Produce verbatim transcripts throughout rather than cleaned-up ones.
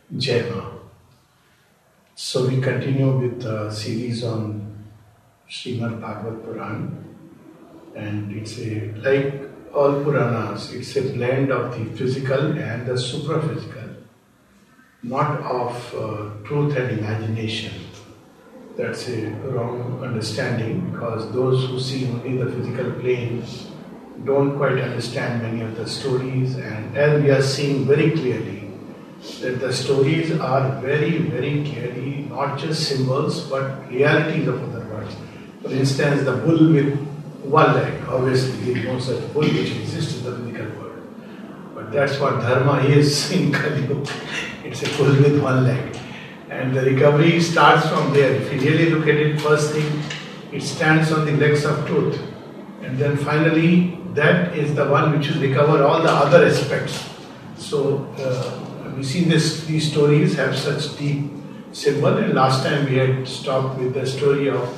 Jai Ma. So we continue with the series on Srimad Bhagavad Puran, and it's a, like all Puranas, it's a blend of the physical and the supraphysical, not of uh, truth and imagination. That's a wrong understanding, because those who see only the physical plane don't quite understand many of the stories, and as we are seeing very clearly that the stories are very, very clearly not just symbols but realities of other worlds. For instance, the bull with one leg, obviously there is no such bull which exists in the physical world. But that's what dharma is in Kali Yuga. It's a bull with one leg. And the recovery starts from there. If you really look at it, first thing, it stands on the legs of truth. And then finally, that is the one which will recover all the other aspects. So, uh, we see this; these stories have such deep symbol. And last time we had stopped with the story of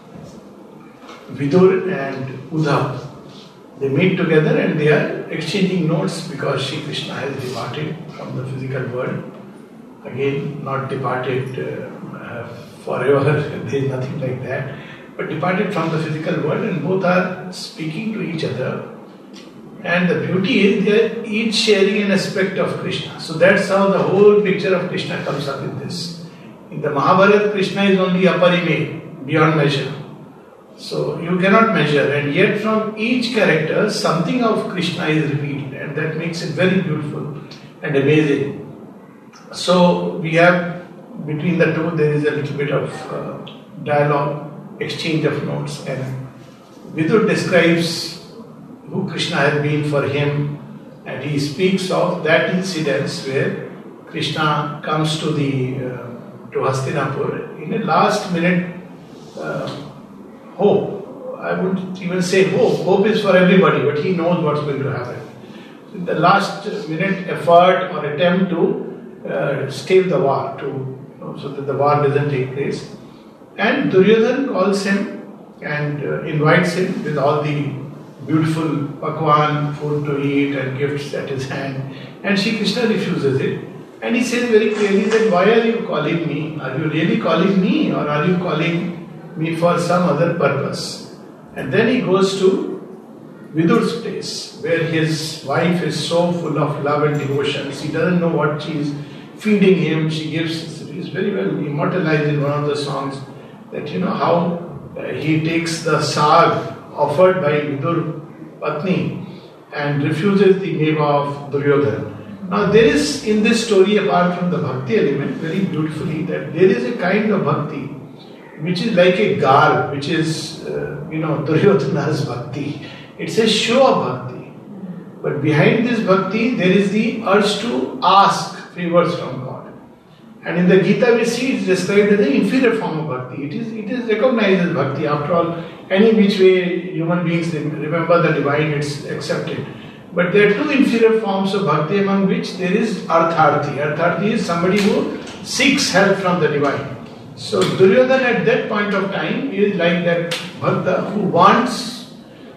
Vidur and Uddhav. They meet together and they are exchanging notes because Shri Krishna has departed from the physical world. Again, not departed uh, forever. There is nothing like that. But departed from the physical world, and both are speaking to each other. And the beauty is they are each sharing an aspect of Krishna. So that's how the whole picture of Krishna comes up in this. In the Mahabharata, Krishna is only aparime, beyond measure. So you cannot measure, and yet from each character something of Krishna is revealed, and that makes it very beautiful and amazing. So we have, between the two, there is a little bit of uh, dialogue, exchange of notes, and Vidur describes who Krishna has been for him, and he speaks of that incident where Krishna comes to the uh, to Hastinapur in a last minute uh, hope. I wouldn't even say hope. Hope is for everybody, but he knows what's going to happen. In the last minute effort or attempt to uh, stave the war, to you know, so that the war doesn't take place, and Duryodhan calls him and uh, invites him with all the beautiful pakwan, food to eat and gifts at his hand, and Shri Krishna refuses it, and he says very clearly that why are you calling me? Are you really calling me, or are you calling me for some other purpose? And then he goes to Vidur's place, where his wife is so full of love and devotion. She doesn't know what she is feeding him. She gives, it is very well immortalized in one of the songs, that you know how uh, he takes the sag offered by Vidur Patni and refuses the name of Duryodhan. Now there is in this story, apart from the bhakti element, very beautifully, that there is a kind of bhakti which is like a garb, which is, uh, you know, Duryodhana's bhakti. It's a show of bhakti. But behind this bhakti, there is the urge to ask favors from God. And in the Gita we see it's described as an inferior form of bhakti. It is, it is recognized as bhakti. After all, any which way human beings remember the divine, it's accepted. But there are two inferior forms of bhakti, among which there is artharthi. Artharthi is somebody who seeks help from the divine. So Duryodhana at that point of time is like that bhakta who wants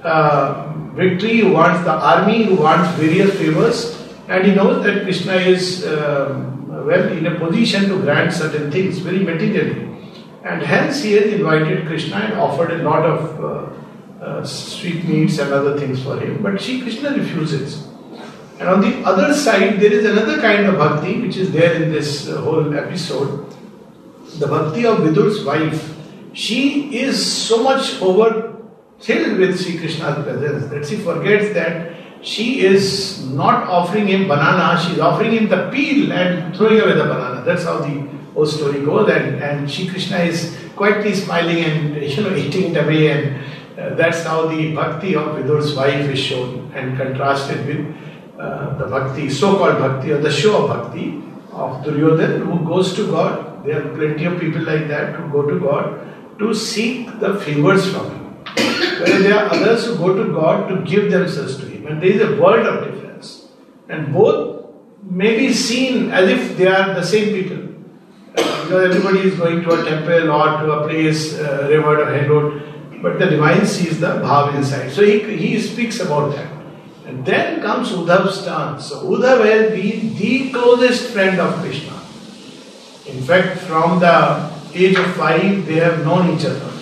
uh, victory, who wants the army, who wants various favors, and he knows that Krishna is uh, well in a position to grant certain things very materially. And hence he has invited Krishna and offered a lot of uh, uh, sweetmeats and other things for him. But Shri Krishna refuses. And on the other side, there is another kind of bhakti which is there in this uh, whole episode. The bhakti of Vidur's wife. She is so much overfilled with Shri Krishna's presence that she forgets that she is not offering him banana, she is offering him the peel and throwing away the banana. That's how the whole story goes, and, and Shri Krishna is quietly smiling and you know eating it away, and uh, that's how the bhakti of Vidur's wife is shown and contrasted with uh, the bhakti, so-called bhakti or the show of bhakti of Duryodhana, who goes to God. There are plenty of people like that who go to God to seek the favors from Him. Whereas there are others who go to God to give themselves to Him. And there is a world of difference. And both may be seen as if they are the same people. Uh, because everybody is going to a temple or to a place uh, revered or hallowed. But the divine sees the bhav inside. So he, he speaks about that. And then comes Uddhav's turn. So Uddhav has been the closest friend of Krishna. In fact, from the age of five, they have known each other.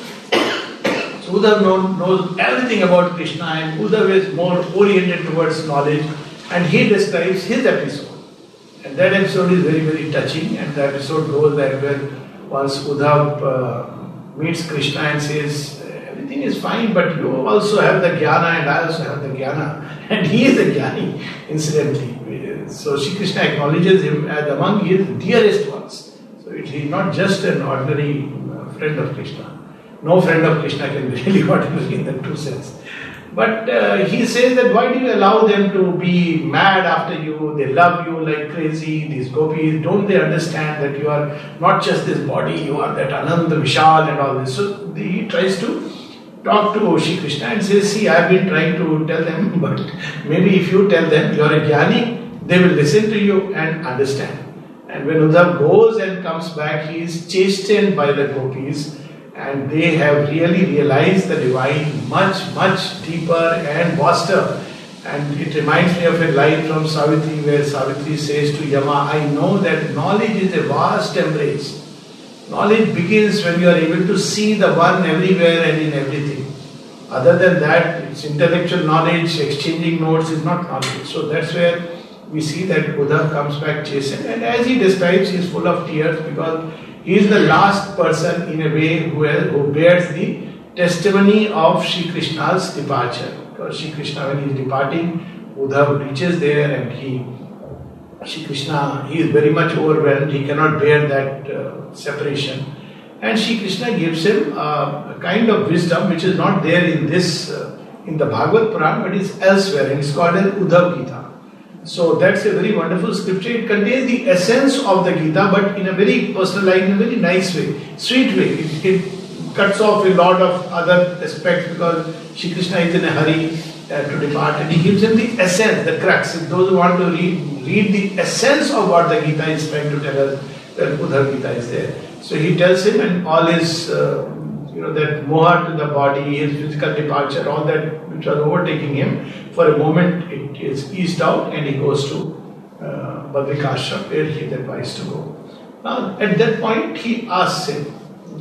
So Uddhav know, knows everything about Krishna, and Uddhav is more oriented towards knowledge, and he describes his episode. And that episode is very, very touching, and the episode goes that when once Uddhav uh, meets Krishna and says, everything is fine, but you also have the jnana and I also have the jnana. And he is a jnani, incidentally. So Shri Krishna acknowledges him as among his dearest ones. So it, he is not just an ordinary uh, friend of Krishna. No friend of Krishna can be really ordinary in the true sense. But uh, he says that why do you allow them to be mad after you? They love you like crazy, these gopis. Don't they understand that you are not just this body, you are that Ananda Vishal and all this. So he tries to talk to Shri Krishna and says, see, I have been trying to tell them, but maybe if you tell them you are a jnani, they will listen to you and understand. And when Uddhav goes and comes back, he is chastened by the gopis, and they have really realized the divine much, much deeper and vaster. And it reminds me of a line from Savitri where Savitri says to Yama, I know that knowledge is a vast embrace. Knowledge begins when you are able to see the one everywhere and in everything. Other than that, it's intellectual knowledge, exchanging notes is not knowledge. So that's where we see that Uddhav comes back chastened, and as he describes, he is full of tears because he is the last person in a way who, has, who bears the testimony of Shri Krishna's departure. Because Shri Krishna, when he is departing, Uddhav reaches there and he, Shri Krishna, he is very much overwhelmed, he cannot bear that uh, separation. And Shri Krishna gives him uh, a kind of wisdom which is not there in this, uh, in the Bhagavad Puran, but is elsewhere, and it's called as Uddhav Gita. So that's a very wonderful scripture. It contains the essence of the Gita, but in a very personalized, in a very nice way, sweet way. It, it cuts off a lot of other aspects because Shri Krishna is in a hurry uh, to depart, and he gives him the essence, the crux. If those who want to read, read the essence of what the Gita is trying to tell us, then Uddhav Gita is there. So he tells him, and all his, uh, you know, that moha to the body, his physical departure, all that which was overtaking him, for a moment it is eased out, and he goes to uh, Badrikashram, where he is advised to go. Now, at that point, he asks him, uh,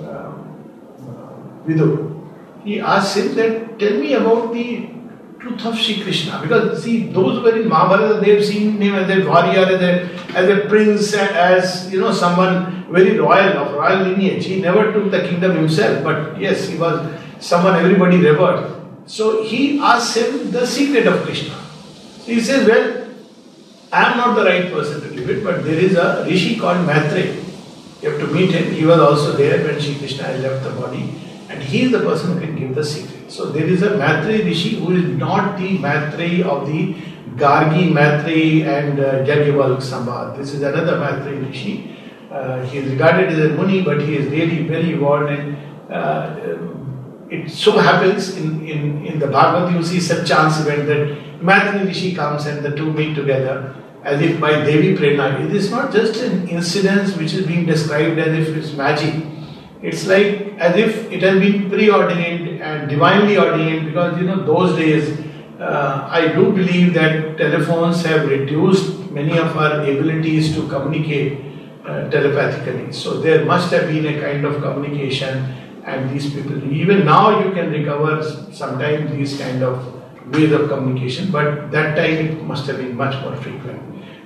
uh, Vidur, he asks him that, tell me about the truth of Shri Krishna. Because, see, those who were in Mahabharata, they have seen him as a warrior, as a, as a prince, as, you know, someone very royal, of royal lineage. He never took the kingdom himself, but yes, he was someone everybody revered. So he asks him the secret of Krishna. So he says, well, I am not the right person to give it, but there is a rishi called Maitreya. You have to meet him. He was also there when Shri Krishna had left the body, and he is the person who can give the secret. So there is a Maitreya rishi who is not the Maitreya of the Gargi Maitreya and uh, Yajnavalkya Sambad. This is another Maitreya rishi. Uh, he is regarded as a Muni, but he is really very evolved, and uh, it so happens in, in, in the Bhagavad you see such chance event that Maitreya rishi comes and the two meet together as if by Devi Prerna. It is not just an incident which is being described as if it's magic. It's like as if it has been preordained and divinely ordained, because you know those days uh, I do believe that telephones have reduced many of our abilities to communicate uh, telepathically. So there must have been a kind of communication, and these people, even now you can recover sometimes these kind of ways of communication, but that time it must have been much more frequent.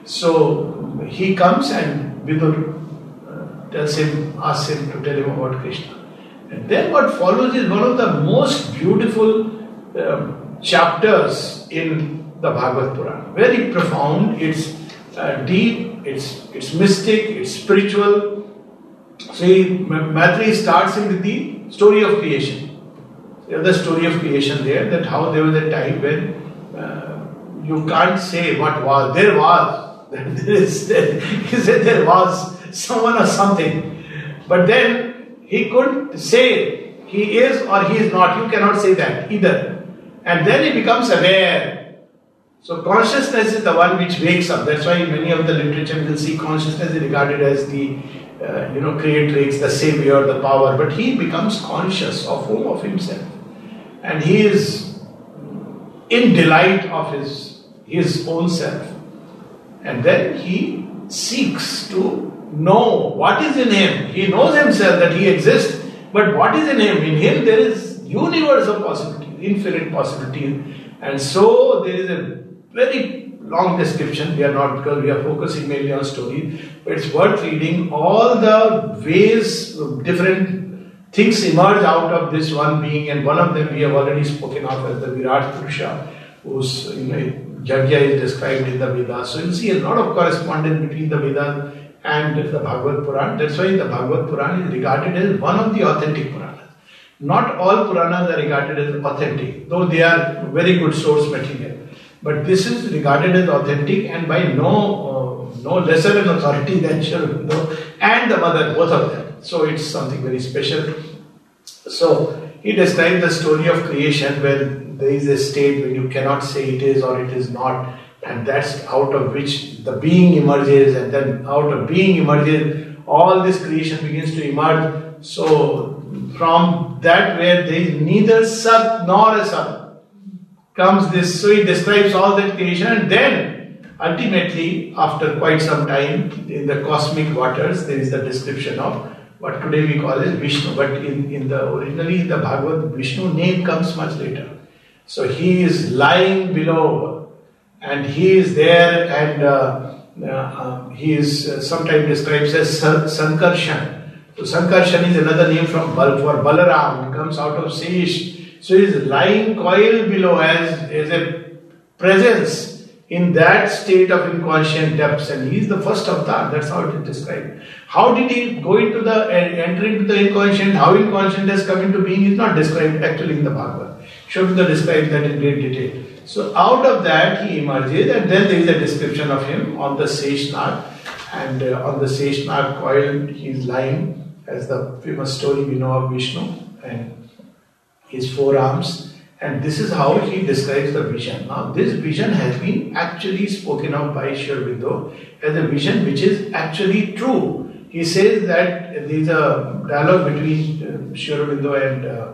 So he comes and Vidur tells him, asks him to tell him about Krishna. And then what follows is one of the most beautiful um, chapters in the Bhagavad Puran. Very profound, it's uh, deep, it's, it's mystic, it's spiritual. So he, Maitreya starts him with the story of creation. You have the story of creation there, that how there was a time when uh, you can't say what was. There was. There is, there, he said there was someone or something. But then he couldn't say he is or he is not. You cannot say that either. And then he becomes aware. So consciousness is the one which wakes up. That's why in many of the literature you will see consciousness is regarded as the uh, you know creatrix, the savior, the power. But he becomes conscious of whom? Of himself. And he is in delight of his, his own self. And then he seeks to know what is in him. He knows himself that he exists, but what is in him? In him there is universe of possibilities, infinite possibilities. And so there is a very long description. We are not, because we are focusing mainly on stories, but it's worth reading all the ways different things emerge out of this one being, and one of them we have already spoken of as the Virat Purusha, whose, you know, Yajna is described in the Vedas. So you see a lot of correspondence between the Vedas and the Bhagavad Puran. That's why the Bhagavad Puran is regarded as one of the authentic Puranas. Not all Puranas are regarded as authentic, though they are very good source material. But this is regarded as authentic, and by no uh, no lesser an authority than Sri Aurobindo and the mother, both of them. So it's something very special. So he described the story of creation where there is a state when you cannot say it is or it is not, and that's out of which the being emerges, and then out of being emerges, all this creation begins to emerge. So from that where there is neither Sat nor a Sat comes this. So he describes all that creation, and then ultimately, after quite some time, in the cosmic waters, there is the description of what today we call as Vishnu. But in, in the originally in the Bhagavad, Vishnu name comes much later. So he is lying below, and he is there, and uh, uh, uh, he is uh, sometimes described as Sankarshan. So Sankarshan is another name from Bal for Balaram. It comes out of Sesh. So he is lying coiled below as, as a presence in that state of inconscient depths, and he is the first avatar. That's how it is described. How did he go into the enter into the inconscient? How inconscient has come into being is not described actually in the Bhagavad. Sri Aurobindo describes that in great detail. So out of that he emerges, and then there is a description of him on the Seshnag, and uh, on the Seshnag coiled he is lying, as the famous story we know of Vishnu and his four arms. And this is how he describes the vision. Now this vision has been actually spoken of by Sri Aurobindo as a vision which is actually true. He says that there is a dialogue between uh, Sri Aurobindo and uh,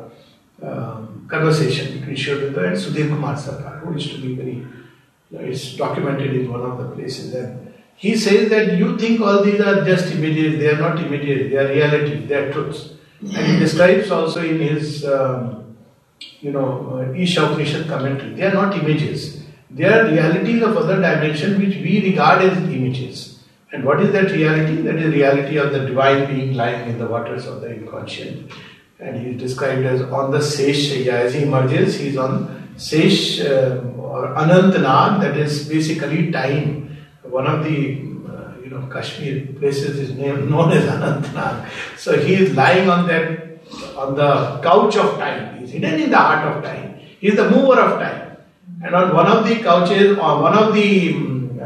um, conversation between Sri Aurobindo and Sudhir Kumar Sarkar, who used to be very, you know, it's documented in one of the places. And he says that you think all these are just images. They are not images, they are reality, they are truths. And he describes also in his um, you know, uh, Isha Upanishad commentary, they are not images. They are realities of other dimension which we regard as images. And what is that reality? That is reality of the divine being lying in the waters of the inconscient. And he is described as on the Sesh Shayya. As he emerges, he is on Sesh uh, or Anantnag, that is basically time. One of the uh, you know Kashmir places is named known as Anantnag. So he is lying on that on the couch of time. He is hidden in the heart of time. He is the mover of time. And on one of the couches, or one of the um,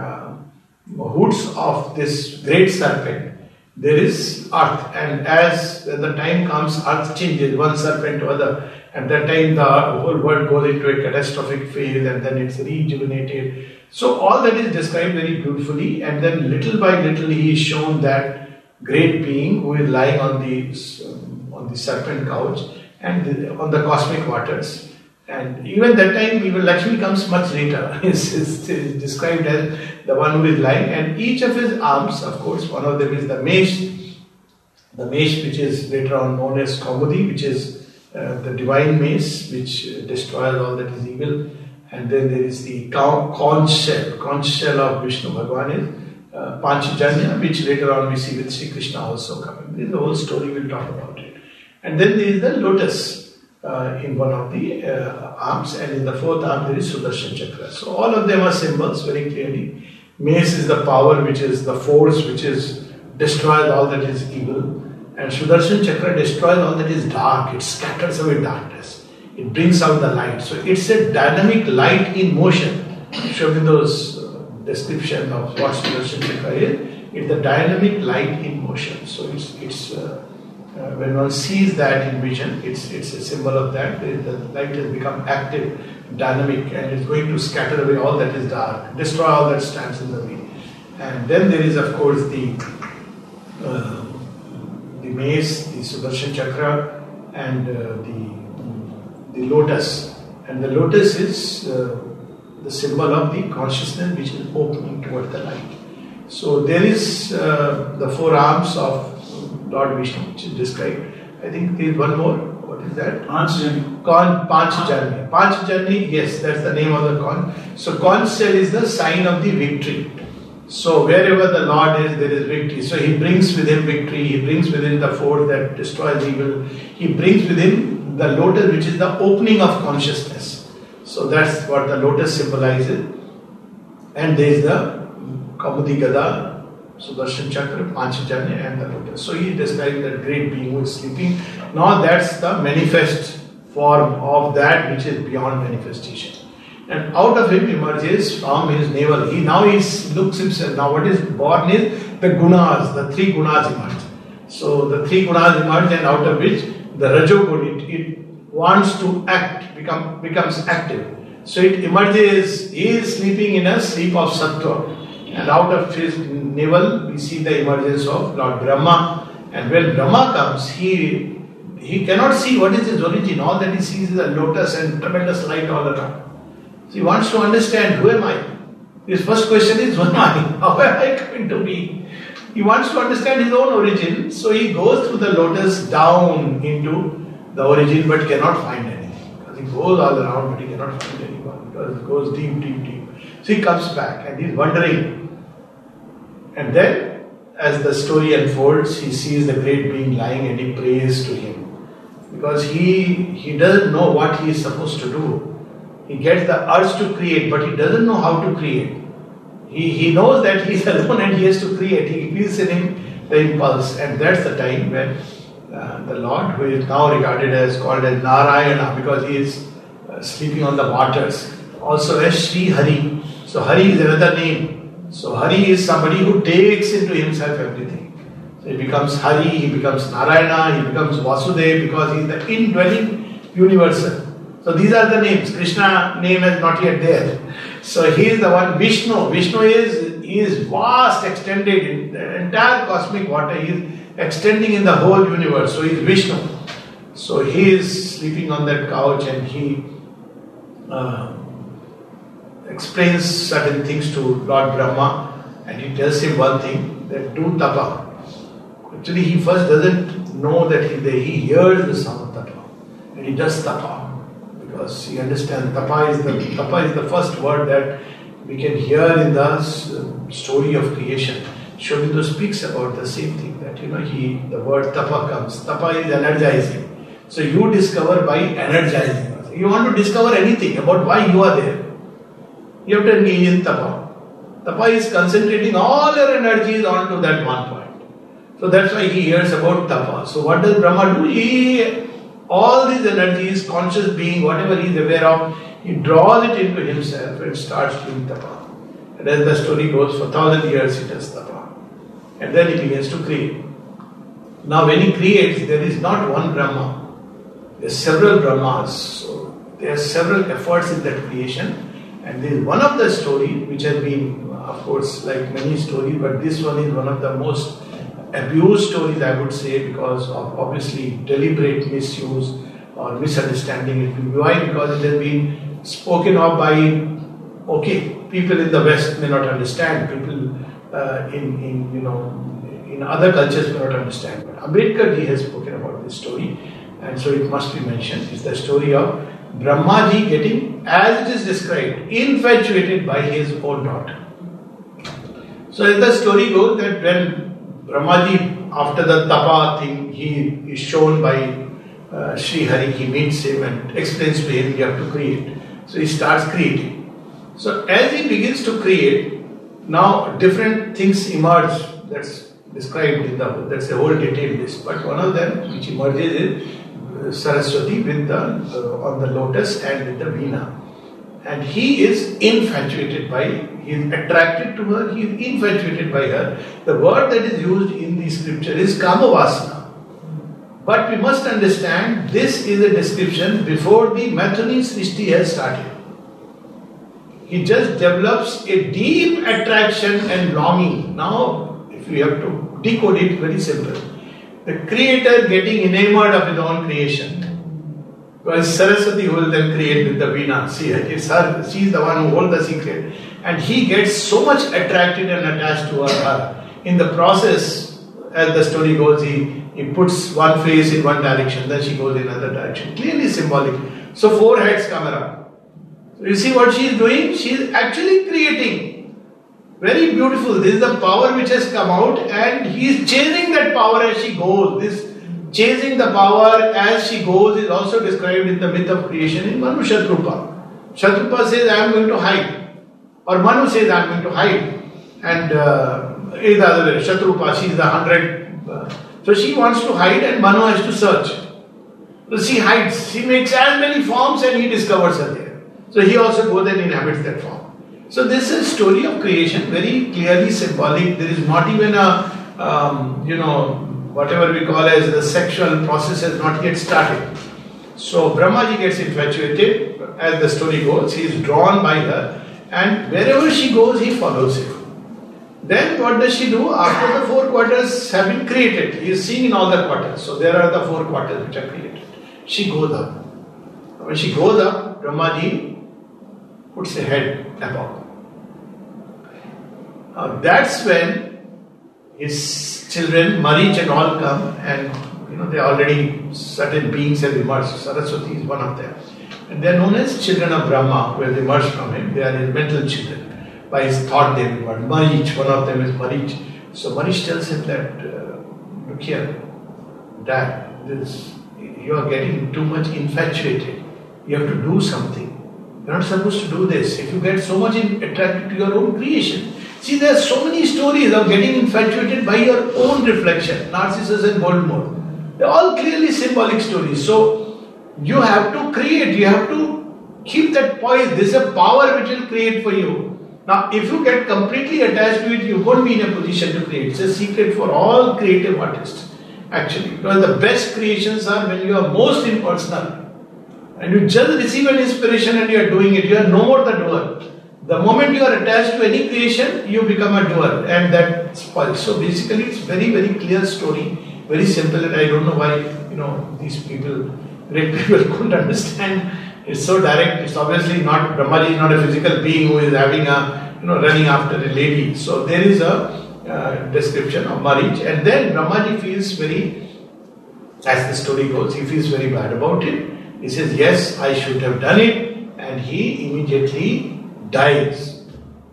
uh, hoods of this great serpent, there is earth. And as the time comes, earth changes one serpent to other. At that time, the whole world goes into a catastrophic phase, and then it's rejuvenated. So all that is described very beautifully, and then little by little he is shown that great being who is lying on the um, on the serpent couch and the, on the cosmic waters. And even that time, even Lakshmi comes much later. Is is described as the one who is lying, and each of his arms, of course, one of them is the mesh, the mesh which is later on known as Kaumudi, which is uh, the divine mesh which destroys all that is evil. And then there is the conch shell, conch shell of Vishnu Bhagavan is uh, Panchajanya, which later on we see with Sri Krishna also coming. This is the whole story, we'll talk about it. And then there is the lotus uh, in one of the uh, arms, and in the fourth arm there is Sudarshan Chakra. So all of them are symbols very clearly. Mace is the power, which is the force which is destroys all that is evil. And Sudarshan Chakra destroys all that is dark, it scatters away darkness. It brings out the light. So it's a dynamic light in motion. Sri Aurobindo's uh, description of what Sudarshan Chakra is, it's the dynamic light in motion. So it's it's uh, uh, when one sees that in vision, it's it's a symbol of that. The light has become active, dynamic, and it's going to scatter away all that is dark, destroy all that stands in the way. And then there is, of course, the uh, the mace, the Sudarshan Chakra, and uh, the the lotus. And the lotus is uh, the symbol of the consciousness which is opening toward the light. So there is uh, the four arms of Lord Vishnu, which is described. I think there is one more. What is that? Panchajani. Con Panchajani. Panchajani, yes, that's the name of the con. So conch shell is the sign of the victory. So wherever the Lord is, there is victory. So He brings with Him victory. He brings within the force that destroys evil. He brings within the lotus, which is the opening of consciousness. So that's what the lotus symbolizes. And there is the Kaumudi Gada, Sudarshan Chakra, Panchajanya and the lotus. So he describes that great being who is sleeping. Now that's the manifest form of that which is beyond manifestation. And out of him emerges from his navel. He now he looks himself. Now what is born is the gunas, the three gunas emerge. So the three gunas emerge, and out of which the Rajogun, it, it wants to act, become becomes active. So it emerges, he is sleeping in a sleep of Sattva. And out of his navel we see the emergence of Lord Brahma. And when Brahma comes, he he cannot see what is his origin. All that he sees is a lotus and tremendous light all around. So he wants to understand, who am I? His first question is, who am I? How am I going to be? He wants to understand his own origin. So he goes through the lotus down into the origin, but cannot find anything. Because he goes all around, but he cannot find anyone. Because it goes deep, deep, deep. So he comes back and he's wondering. And then, as the story unfolds, he sees the great being lying and he prays to him. Because he, he doesn't know what he is supposed to do. He gets the urge to create, but he doesn't know how to create. He, he knows that he is alone and he has to create. He feels in him the impulse. And that's the time when uh, the Lord, who is now regarded as, called as Narayana, because he is uh, sleeping on the waters, also as Sri Hari. So Hari is another name. So Hari is somebody who takes into himself everything. So he becomes Hari, he becomes Narayana, he becomes Vasudev, because he is the indwelling universal. So these are the names. Krishna name is not yet there. So he is the one. Vishnu. Vishnu is, he is vast, extended in the entire cosmic water. He is extending in the whole universe. So he is Vishnu. So he is sleeping on that couch and he uh, explains certain things to Lord Brahma, and he tells him one thing, that do tapa. Actually he first doesn't know that he, he hears the sound of tapa, and he does tapa. Because he understands tapa is the tapa is the first word that we can hear in the story of creation. Sri Aurobindo speaks about the same thing, that you know he the word tapa comes. Tapa is energizing. So you discover by energizing. You want to discover anything about why you are there, you have to engage in tapa. Tapa is concentrating all your energies onto that one point. So that's why he hears about tapa. So what does Brahma do? He all these energies, conscious being, whatever he is aware of, he draws it into himself and starts doing tapa. And as the story goes, for thousand years he does tapa. And then he begins to create. Now when he creates, there is not one Brahma. There are several Brahmas. So there are several efforts in that creation. And there is one of the stories which has been, of course, like many stories, but this one is one of the most abused stories, I would say, because of obviously deliberate misuse or misunderstanding. Why? Because it has been spoken of by, okay, people in the West may not understand, people uh, in, in, you know, in other cultures may not understand. But Ambedkar ji has spoken about this story, and so it must be mentioned. It's the story of Brahmaji getting, as it is described, infatuated by his own daughter. So as the story goes, that when Brahmaji, after the tapa thing, he is shown by uh, Sri Hari, he meets him and explains to him, you have to create. So he starts creating. So as he begins to create, now different things emerge. That's described in the, that's a whole detailed list. But one of them which emerges is Saraswati with the uh, on the lotus and with the veena, and he is infatuated by, he is attracted to her, he is infatuated by her. The word that is used in the scripture is Kamavasana. But we must understand this is a description before the Maithuni Srishti has started. He just develops a deep attraction and longing. Now, if we have to decode it, very simple. The creator getting enamored of his own creation. Well, Saraswati will then create with the Veena. See, it's her, she's the one who holds the secret. And he gets so much attracted and attached to her. In the process, as the story goes, he, he puts one face in one direction, then she goes in another direction. Clearly symbolic. So four heads come around. So you see what she is doing? She is actually creating. Very beautiful. This is the power which has come out, and he is chasing that power as she goes. This chasing the power as she goes is also described in the myth of creation in Manu Shatrupa. Shatrupa says, I am going to hide. Or Manu says, I am going to hide. And uh, is the other way. Shatrupa, she is the hundred. Uh, so she wants to hide and Manu has to search. So she hides. She makes as many forms and he discovers her there. So he also goes and inhabits that form. So this is a story of creation, very clearly symbolic. There is not even a, um, you know, whatever we call as the sexual process has not yet started. So Brahmaji gets infatuated as the story goes. He is drawn by her and wherever she goes, he follows her. Then what does she do? After the four quarters have been created, he is seeing in all the quarters. So there are the four quarters which are created. She goes up. When she goes up, Brahmaji puts a head above. Now that's when his children, Marich and all come, and you know they already certain beings have emerged. Saraswati is one of them, and they are known as children of Brahma, who have emerged from him. They are his mental children. By his thought, they have emerged. Marich, one of them is Marich. So Marich tells him that, uh, look here, Dad, this, you are getting too much infatuated. You have to do something. You are not supposed to do this. If you get so much in, attracted to your own creation. See, there are so many stories of getting infatuated by your own reflection. Narcissus and Voldemort. They are all clearly symbolic stories. So, you have to create. You have to keep that poise. This is a power which will create for you. Now, if you get completely attached to it, you won't be in a position to create. It's a secret for all creative artists, actually. Because the best creations are when you are most impersonal. And you just receive an inspiration and you are doing it. You are no more the doer. The moment you are attached to any creation, you become a doer. And that spoils. So basically, it's very, very clear story. Very simple. And I don't know why, you know, these people, great people couldn't understand. It's so direct. It's obviously not, Brahmaji is not a physical being who is having a, you know, running after a lady. So there is a uh, description of Marich. And then Brahmaji feels very, as the story goes, he feels very bad about it. He says, yes, I should have done it. And he immediately dies.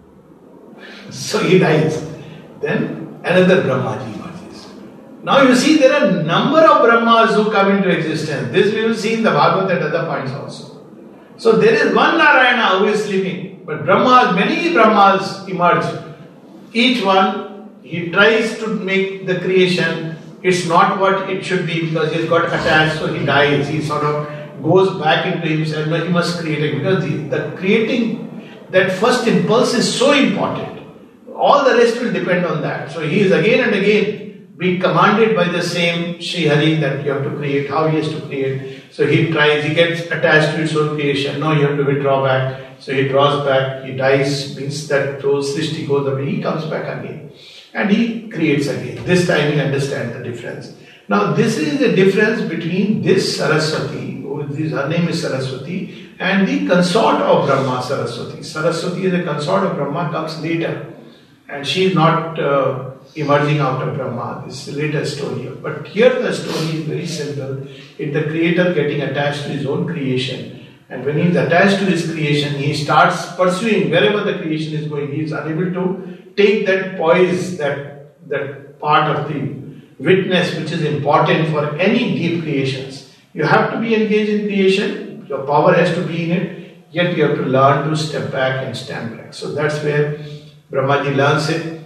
So he dies. Then another Brahmaji emerges. Now you see there are a number of Brahmas who come into existence. This we will see in the Bhagavad at other points also. So there is one Narayana who is sleeping. But Brahmas, many Brahmas emerge. Each one, he tries to make the creation. It's not what it should be because he has got attached, so he dies. He sort of goes back into himself, but he must create it because the, the creating, that first impulse is so important. All the rest will depend on that. So he is again and again being commanded by the same Sri Hari that you have to create, how he has to create. So he tries, he gets attached to his own creation. No, you have to withdraw back. So he draws back, he dies, means that those Srishti goes away, he comes back again. And he creates again. This time he understands the difference. Now this is the difference between this Saraswati, her name is Saraswati, and the consort of Brahma, Saraswati. Saraswati is a consort of Brahma, comes later. And she is not uh, emerging out of Brahma. This is the later story. But here the story is very simple. It's the creator getting attached to his own creation. And when he is attached to his creation, he starts pursuing wherever the creation is going. He is unable to take that poise, that, that part of the witness which is important for any deep creations. You have to be engaged in creation. Your power has to be in it. Yet you have to learn to step back and stand back. So that's where Brahmaji learns it,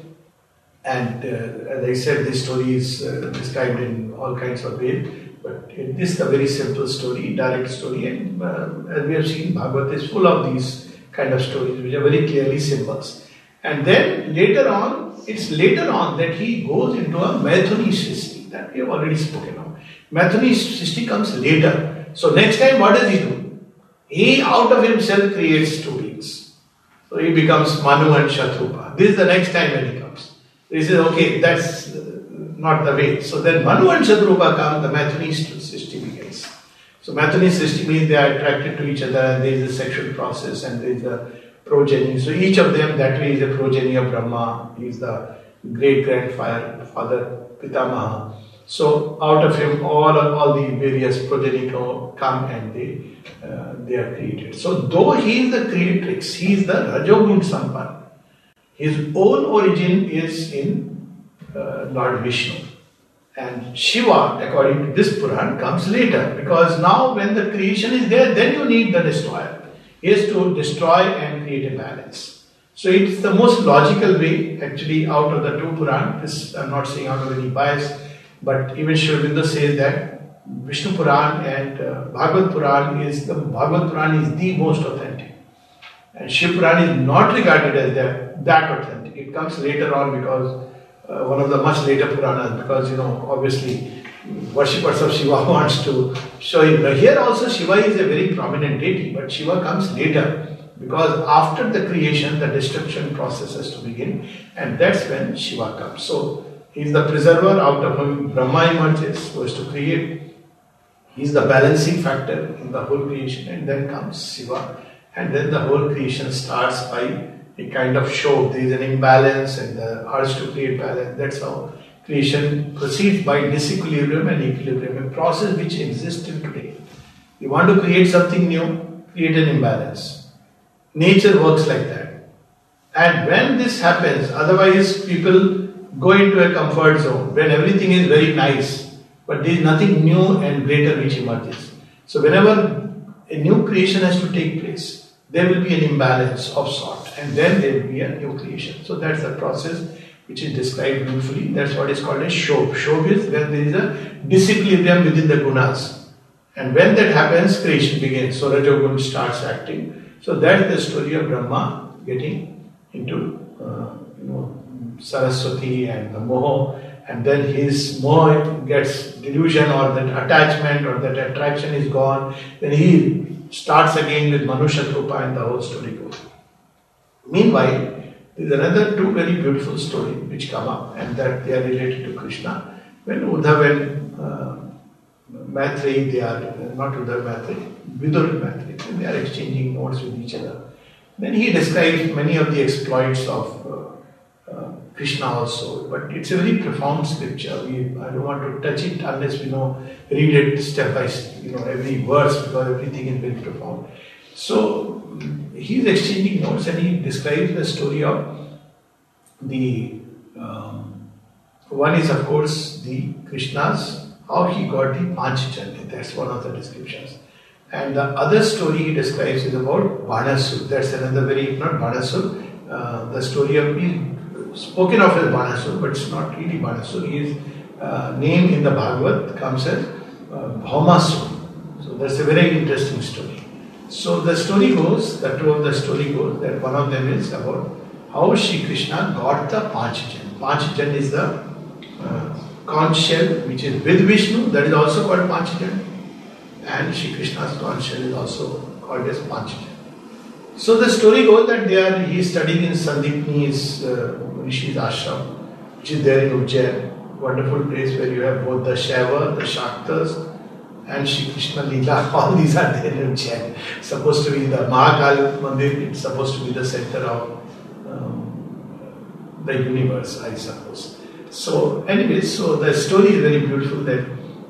and uh, as I said, this story is uh, described in all kinds of ways, but it, this is a very simple story, direct story, and uh, as we have seen, Bhagavad is full of these kind of stories, which are very clearly symbols. And then later on, it's later on that he goes into a Maithuni Srishti, that we have already spoken of. Maithuni Srishti comes later. So next time, what does he do? He out of himself creates two beings. So he becomes Manu and Shatrupa. This is the next time when he comes. So he says, okay, that's not the way. So then Manu and Shatrupa come, the Maithuni Srishti begins. So Maithuni Srishti means they are attracted to each other and there is a sexual process and there is a progeny. So each of them that way is a progeny of Brahma. He is the great grandfather, father, Pitamaha. So out of him all all the various progeny come and they uh, they are created. So though he is the creatrix, he is the Rajogun Sampann. His own origin is in uh, Lord Vishnu. And Shiva, according to this Puran, comes later. Because now when the creation is there, then you need the destroyer. He has to destroy and create a balance. So it's the most logical way, actually, out of the two Puran. This I'm not saying out of any bias, but even Sri Aurobindo says that Vishnu Puran and uh, Bhagavad Puran is the Bhagavad Puran is the most authentic. And Shiv Puran is not regarded as that, that authentic. It comes later on because uh, one of the much later Puranas, because you know, obviously worshippers of Shiva wants to show him. Now here also Shiva is a very prominent deity, but Shiva comes later. Because after the creation, the destruction process has to begin, and that's when Shiva comes. So, he is the preserver out of whom Brahma emerges, who is to create. He is the balancing factor in the whole creation, and then comes Shiva. And then the whole creation starts by a kind of show. There is an imbalance and the urge to create balance. That's how creation proceeds by disequilibrium and equilibrium, a process which exists till today. You want to create something new, create an imbalance. Nature works like that. And when this happens, otherwise people go into a comfort zone when everything is very nice, but there is nothing new and greater which emerges. So whenever a new creation has to take place, there will be an imbalance of sort, and then there will be a new creation. So that's the process which is described beautifully. That's what is called a shobh. Shobh is when there is a disequilibrium within the gunas. And when that happens, creation begins. So Rajogun starts acting. So that's the story of Brahma getting into, uh, you know, Saraswati and the Moho, and then his Moho gets delusion or that attachment or that attraction is gone. Then he starts again with Manushatrupa and the whole story goes. Meanwhile, there is another two very beautiful stories which come up, and that they are related to Krishna. When Uddhav and uh, Maitreyi, they are, not Uddhav Maitreyi, Vidur and Maitreyi, they are exchanging notes with each other. Then he describes many of the exploits of uh, uh, Krishna also, but it's a very profound scripture. We, I don't want to touch it unless we know, read it step by step, you know, every verse, because everything is very profound. So he is exchanging notes and he describes the story of the, um, one is of course the Krishna's, how he got the Panchajanya, that's one of the descriptions. And the other story he describes is about Banasur. That's another very, not Banasur, uh, the story of, he spoken of as Banasur, but it's not really Banasur. His uh, name in the Bhagavad comes as uh, Bhaumasur. So that's a very interesting story. So the story goes, the two of the story goes, that one of them is about how Shri Krishna got the Panchajan. Panchajan is the uh, conch shell which is with Vishnu, that is also called Panchajan. And Shri Krishna's conch shell is also called as Panchajan. So the story goes that they are, he is studying in Sandipni's uh, Rishi's ashram, which is there in Ujjain, wonderful place where you have both the Shaiva, the Shaktas, and Shri Krishna Leela. All these are there in Ujjain. Supposed to be the Mahakal Mandir, it's supposed to be the center of um, the universe, I suppose. So, anyway, so the story is very beautiful that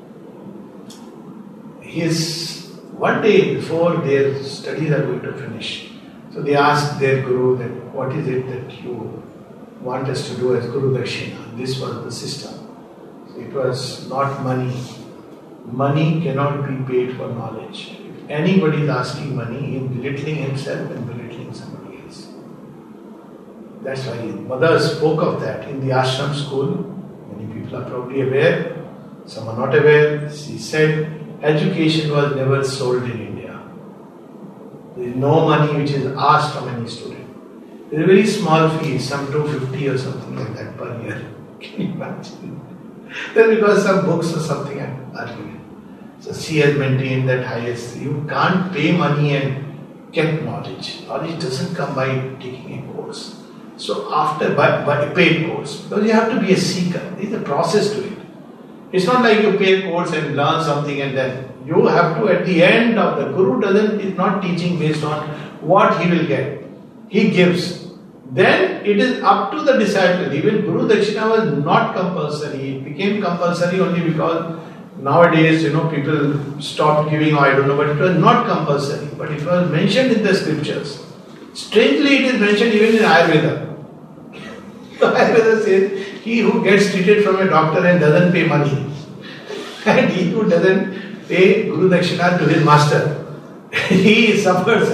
his one day before their studies are going to finish, so they asked their guru that what is it that you want us to do as Guru Dakshina. This was the system. So it was not money. Money cannot be paid for knowledge. If anybody is asking money, he is belittling himself and belittling somebody else. That's why his mother spoke of that in the ashram school. Many people are probably aware, some are not aware. She said, education was never sold in India. There is no money which is asked from any student. There is a very small fee, some two hundred fifty or something like that per year. Can you imagine? Then because some books or something are given. So she has maintained that highest. You can't pay money and get knowledge. Knowledge doesn't come by taking a course. So after, by, by a paid course, because you have to be a seeker. There is a process to it. It's not like you pay a course and learn something and then you have to, at the end of the Guru doesn't is not teaching based on what he will get. He gives. Then it is up to the disciple. Even Guru Dakshina was not compulsory. It became compulsory only because nowadays, you know, people stopped giving, or I don't know, but it was not compulsory. But it was mentioned in the scriptures. Strangely, it is mentioned even in Ayurveda. Ayurveda says, he who gets treated from a doctor and doesn't pay money, and he who doesn't pay Guru Dakshina to his master, he suffers.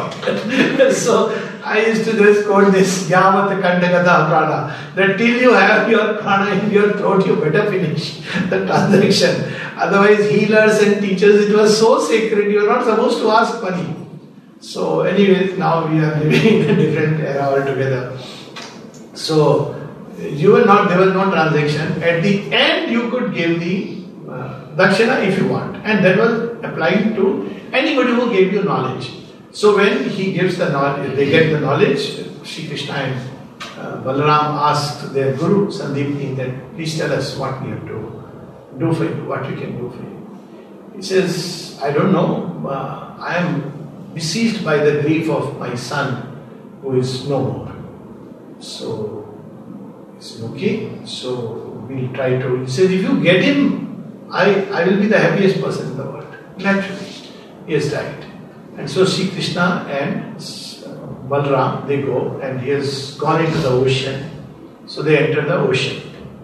So, I used to just quote this, Yamat Kandagata Prana, that till you have your prana in your throat, you better finish the transaction. Otherwise, healers and teachers, it was so sacred, you are not supposed to ask money. So, anyways, now we are living in a different era altogether. So, you were not, there was no transaction. At the end, you could give the uh, Dakshina if you want. And that was applying to anybody who gave you knowledge. So when he gives the knowledge, they get the knowledge, Sri Krishna and uh, Balaram asked their Guru, Sandipni, that please tell us what we have to do for you, what we can do for you. He says, I don't know, uh, I am besieged by the grief of my son who is no more. So, he said, okay, so we'll try to, he says, if you get him, I, I will be the happiest person in the world. Naturally, he has died. And so Sri Krishna and Balaram, they go, and he has gone into the ocean. So they enter the ocean.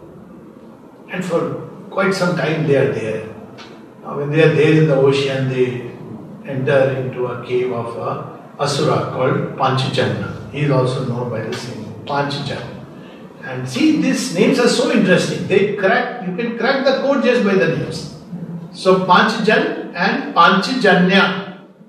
And for quite some time they are there. Now when they are there in the ocean, they enter into a cave of a Asura called Panchajanna. He is also known by the same name, Panchajanna. And see, these names are so interesting. They crack, you can crack the code just by the names. So Panchajan and Panchajanya.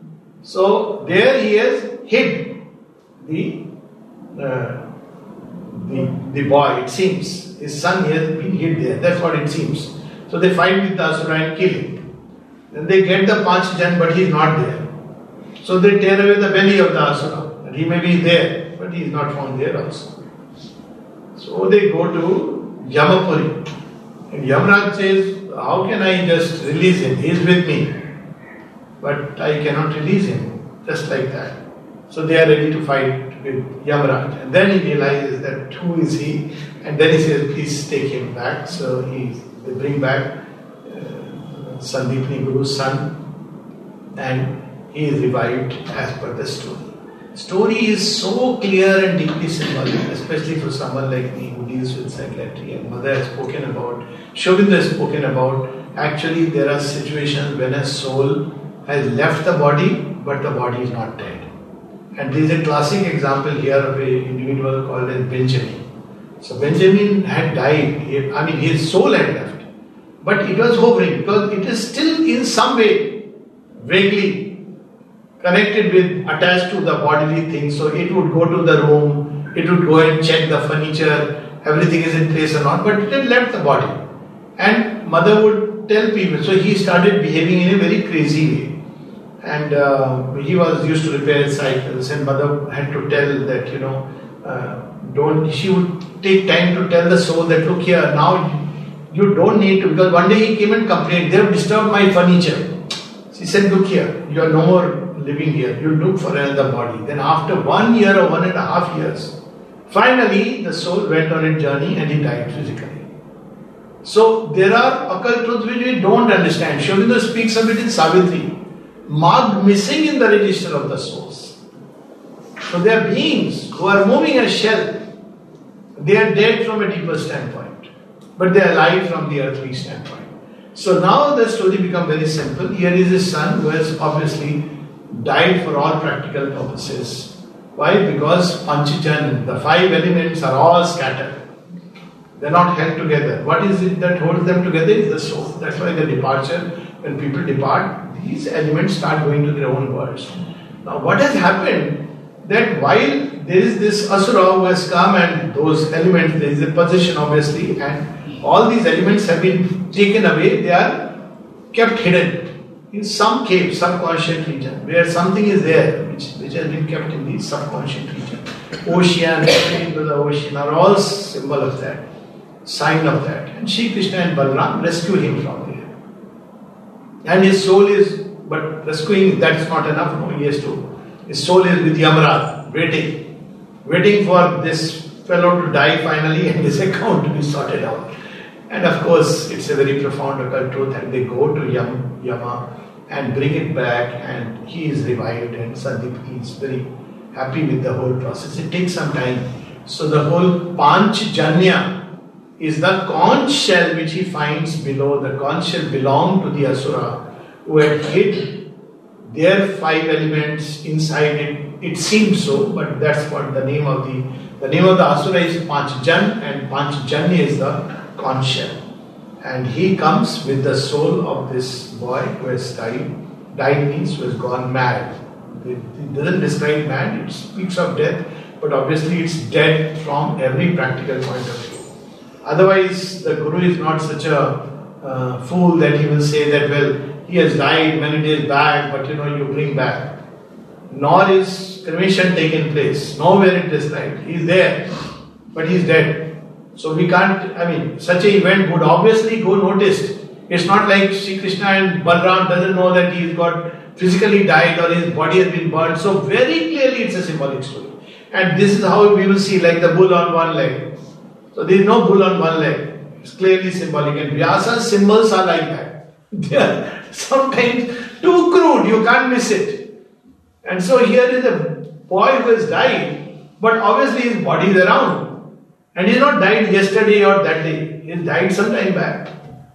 So there he has hid the, uh, the the boy, it seems. His son has been hid there. That's what it seems. So they fight with the Asura and kill him. Then they get the Panchajan, but he is not there. So they tear away the belly of the Asura. And he may be there, but he is not found there also. So they go to Yamapuri. And Yamaraj says, how can I just release him? He is with me. But I cannot release him, just like that. So they are ready to fight with Yamaraj. And then he realizes that who is he? And then he says, please take him back. So he, they bring back uh, Sandipni Guru's son, and he is revived as per the story. Story is so clear and deeply symbolic, especially for someone like me who deals with psychiatry. And Mother has spoken about, Shobinda has spoken about, actually there are situations when a soul has left the body, but the body is not dead. And there is a classic example here of an individual called as Benjamin. So Benjamin had died, he, I mean his soul had left, but it was hovering because it is still in some way vaguely connected with, attached to the bodily thing. So it would go to the room, it would go and check the furniture, everything is in place or not, but it had left the body. And Mother would tell people, so he started behaving in a very crazy way. And uh, he was used to repair cycles, and Mother had to tell that, you know, uh, don't, she would take time to tell the soul that, look here, now you don't need to, because one day he came and complained, they have disturbed my furniture. She said, look here, you are no more living here, you look for another body. Then after one year or one and a half years, finally the soul went on a journey and he died physically. So there are occult truths which we don't understand. Shobinda speaks of it in Savitri. Marked missing in the register of the souls. So they are beings who are moving a shell. They are dead from a deeper standpoint, but they are alive from the earthly standpoint. So now the story becomes very simple. Here is his son who has obviously died for all practical purposes. Why? Because Panchajan, the five elements are all scattered. They are not held together. What is it that holds them together? Is the soul. That's why the departure, when people depart, these elements start going to their own worlds. Now what has happened, that while there is this Asura who has come and those elements, there is a possession obviously, and all these elements have been taken away, they are kept hidden in some cave, subconscious region, where something is there which, which has been kept in the subconscious region. Ocean, into the ocean are all symbol of that. sign of that. And Shri Krishna and Balaram rescue him from there. And his soul is, but rescuing, that's not enough, no, he has to. His soul is with Yamaraj, waiting, waiting for this fellow to die finally and his account to be sorted out. And of course, it's a very profound occult truth, and they go to Yam, Yama and bring it back, and he is revived, and Sandeep is very happy with the whole process. It takes some time. So the whole Panchjanya is the conch shell which he finds below. The conch shell belonged to the Asura who had hid their five elements inside it. It seems so, but that's what the name of the the name of the Asura is Panchjan, and Panchjanya is the conch shell. And he comes with the soul of this boy who has died. Died means who has gone mad. It doesn't describe mad, it speaks of death, but obviously it's dead from every practical point of view. Otherwise, the Guru is not such a uh, fool that he will say that, well, he has died many days back, but you know, you bring back. Nor is cremation taken place. Nowhere it is described. He is there, but he is dead. So we can't, I mean, such an event would obviously go noticed. It's not like Sri Krishna and Balaram doesn't know that he's got physically died or his body has been burned. So very clearly it's a symbolic story. And this is how we will see, like the bull on one leg. So there is no bull on one leg. It's clearly symbolic. And Vyasa's symbols are like that. They are sometimes too crude, you can't miss it. And so here is a boy who has died, but obviously his body is around. And he has not died yesterday or that day. He has died some time back.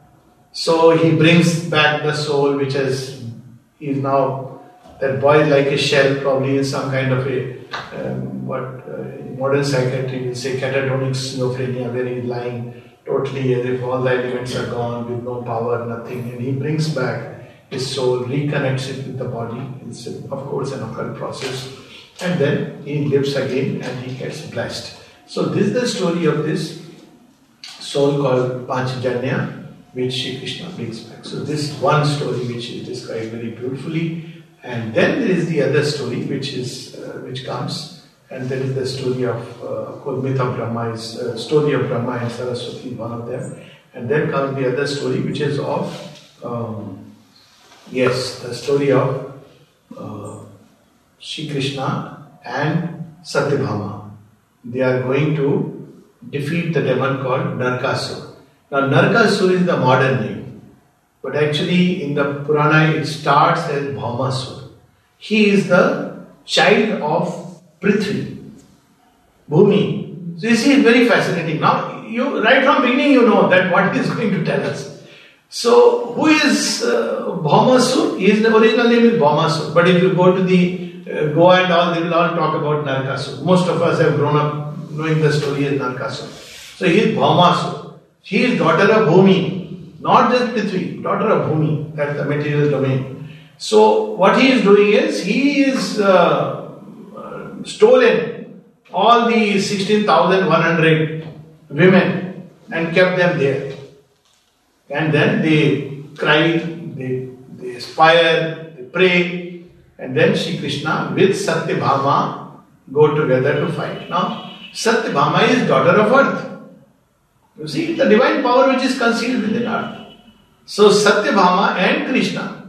So he brings back the soul which has, he is now, that boy is like a shell, probably in some kind of a, um, what uh, modern psychiatry will say, catatonic schizophrenia, where he is lying totally as if all the elements are gone, with no power, nothing. And he brings back his soul, reconnects it with the body. It's of course an occult process. And then he lives again and he gets blessed. So this is the story of this soul called Panchjanya, which Shri Krishna brings back. So this one story which is described very beautifully, and then there is the other story which is uh, which comes, and that is the story of uh, called Myth of Brahma, is uh, story of Brahma and Saraswati, one of them, and then comes the other story which is of um, yes, the story of uh, Shri Krishna and Satyabhama. They are going to defeat the demon called Narkasur. Now, Narkasur is the modern name, but actually in the Purana it starts as Bhaumasur. He is the child of Prithvi, Bhumi. So you see, it's very fascinating. Now, you right from beginning you know that what he is going to tell us. So, who is uh, Bhaumasur? His original name is Bhaumasur, but if you go to the uh, Goa and all, they will all talk about Narkasur. Most of us have grown up knowing the story as Narkasur. So he is Bhaumasur. She is daughter of Bhumi, not just Prithvi, daughter of Bhumi, that's the material domain. So what he is doing is, he is uh, uh, stolen all the sixteen thousand one hundred women and kept them there. And then they cry, they, they aspire, they pray, and then Shri Krishna with Satyabhama go together to fight. Now, Satyabhama is daughter of earth. You see, the divine power which is concealed within earth. So Satyabhama and Krishna,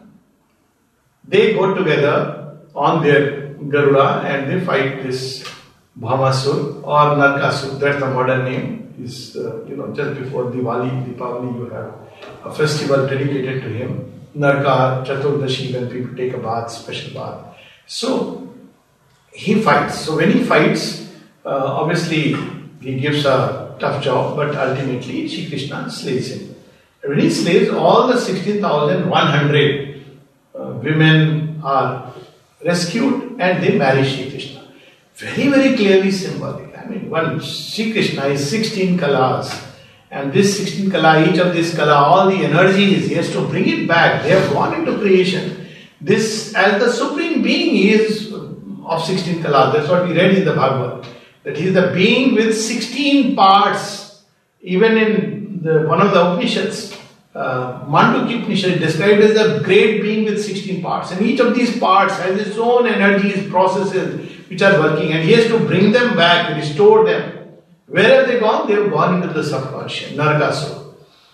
they go together on their Garuda and they fight this Bhaumasur or Narkasur. That's the modern name. Is uh, you know, just before Diwali, Deepavali, you have a festival dedicated to him. Narka Chaturdashi, when people take a bath, special bath. So he fights. So when he fights, uh, obviously he gives a tough job, but ultimately Shri Krishna slays him. And when he slays, all the sixteen thousand one hundred uh, women are rescued and they marry Shri Krishna. Very, very clearly symbolic. I mean, one Shri Krishna is sixteen kalas, and this sixteen kala, each of these kala, all the energies, he has to bring it back. They have gone into creation. This, as the supreme being, he is of sixteen kalas. That's what we read in the Bhagavad. That he is the being with sixteen parts. Even in the, one of the Upanishads, uh, Mandukya Upanishad is described as the great being with sixteen parts. And each of these parts has its own energies, processes which are working. And he has to bring them back, restore them. Where have they gone? They have gone into the subconscious, Narakasura.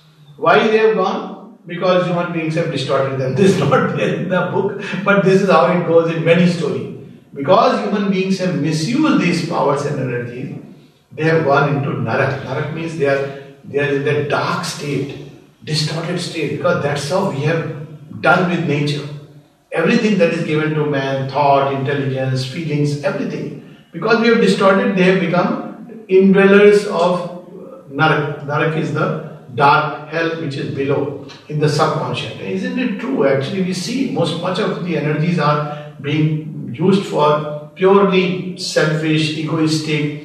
Why they have gone? Because human beings have distorted them. This is not there in the book, but this is how it goes in many stories. Because human beings have misused these powers and energies, they have gone into Narak. Narak means they are, they are in that dark state, distorted state, because that's how we have done with nature. Everything that is given to man, thought, intelligence, feelings, everything. Because we have distorted, they have become indwellers of Narak. Narak is the dark hell which is below, in the subconscious. Isn't it true? Actually, we see most much of the energies are being used for purely selfish, egoistic,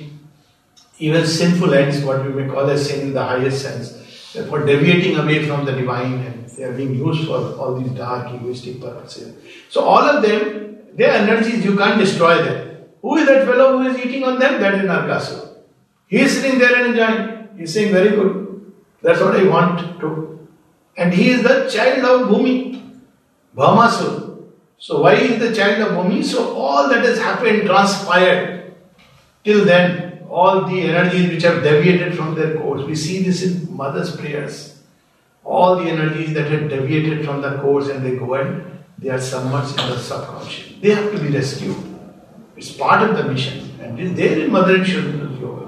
even sinful ends, what we may call as sin in the highest sense, for deviating away from the divine, and they are being used for all these dark, egoistic purposes. So all of them, their energies, you can't destroy them. Who is that fellow who is eating on them? That is Narakasura. He is sitting there and enjoying. He is saying, very good. That's what I want to. And he is the child of Bhumi, Bhaumasura. So why is the child of Bhumi? So all that has happened, transpired till then, all the energies which have deviated from their course. We see this in mother's prayers. All the energies that have deviated from the course, and they go and they are submerged in the subconscious. They have to be rescued. It's part of the mission. And it is there in Mother and Children's Yoga.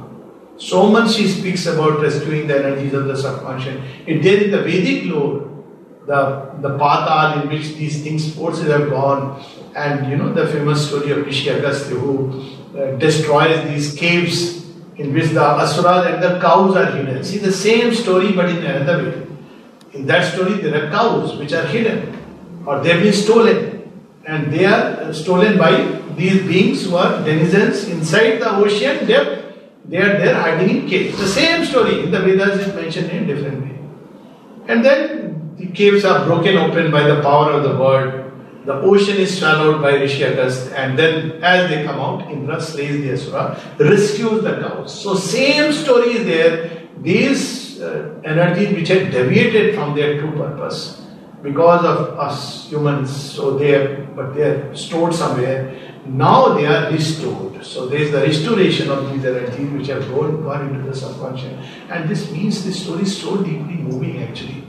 So much she speaks about rescuing the energies of the subconscious. It there in the Vedic lore, the, the patal in which these things, forces have gone, and you know the famous story of Rishi Agastya who uh, destroys these caves in which the asuras and the cows are hidden. See the same story but in another way. In that story there are cows which are hidden, or they have been stolen, and they are stolen by these beings who are denizens inside the ocean depth. They are there hiding in caves. The same story in the Vedas is mentioned in a different way. And then the caves are broken open by the power of the word. The ocean is swallowed by Rishi Agastya, and then as they come out, Indra slays the Asura, rescues the cows. So same story is there. These uh, energies which had deviated from their true purpose because of us humans, so they are, but they are stored somewhere. Now they are restored. So there is the restoration of these energies which have gone, gone into the subconscious. And this means this story is so deeply moving actually.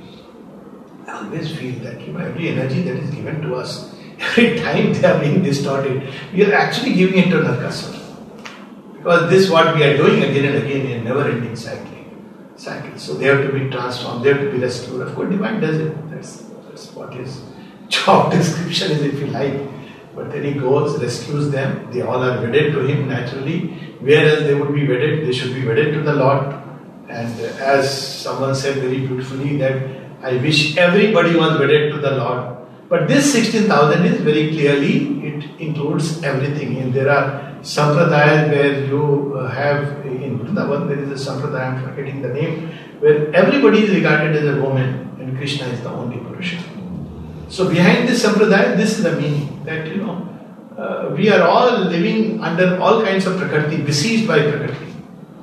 I always feel that you know, every energy that is given to us, every time they are being distorted, we are actually giving it to Narakasura. Because this is what we are doing again and again in a never-ending cycle. cycle. So they have to be transformed, they have to be rescued. Of course, divine does it. That's, that's what his job description is, if you like. But then he goes, rescues them. They all are wedded to him naturally. Whereas they would be wedded, they should be wedded to the Lord. And as someone said very beautifully, that I wish everybody was wedded to the Lord. But this sixteen thousand is very clearly, it includes everything. And there are sampradayas where you have, in Vrindavan there is a sampradaya, I'm forgetting the name, where everybody is regarded as a woman and Krishna is the only Purusha. So behind this sampradaya, this is the meaning, that you know, uh, we are all living under all kinds of prakriti, besieged by prakriti.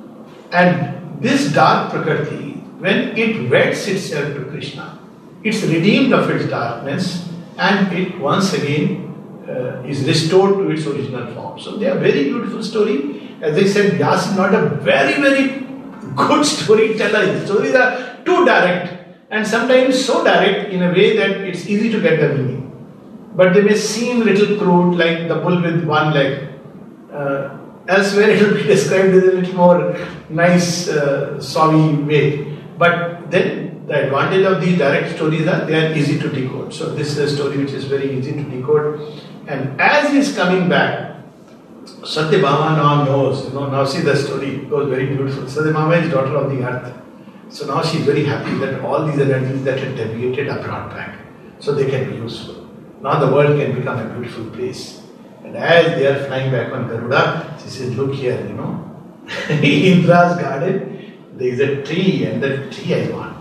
And this dark prakriti, when it weds itself to Krishna, it's redeemed of its darkness and it once again uh, is restored to its original form. So they are very beautiful story. As I said, Vyas is not a very, very good storyteller. His stories are too direct. And sometimes so direct in a way that it's easy to get the meaning. But they may seem a little crude, like the bull with one leg. Uh, elsewhere it will be described as a little more nice, uh, suave way. But then the advantage of these direct stories are they are easy to decode. So this is a story which is very easy to decode. And as he is coming back, Satyabhama now knows, you know, now see the story, it goes very beautiful. Satyabhama is daughter of the earth. So now she is very happy that all these energies that had deviated are brought back. So they can be useful. Now the world can become a beautiful place. And as they are flying back on Garuda, she says, look here, you know, in Indra's garden, there is a tree, and that tree I want.